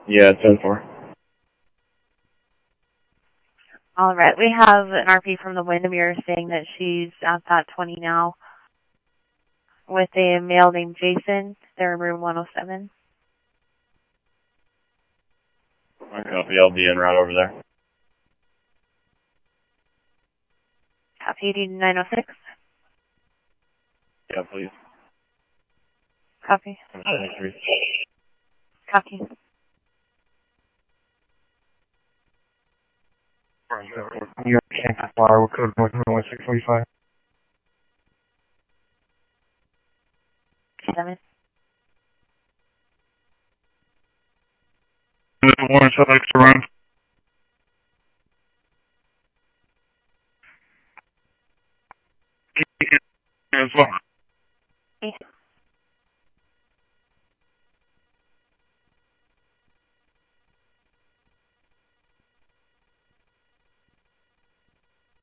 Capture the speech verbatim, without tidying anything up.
Yeah, ten four. All right, we have an R P from the Windermere saying that she's at that twenty now with a male named Jason. They're in room one oh seven. I copy. I'll be en route over there. Copy eighty nine oh six. Yeah, please. Copy. twenty-three. Copy. New York Campus Bar, we're code North one six forty five. Seven. One subjects around. As well. Okay.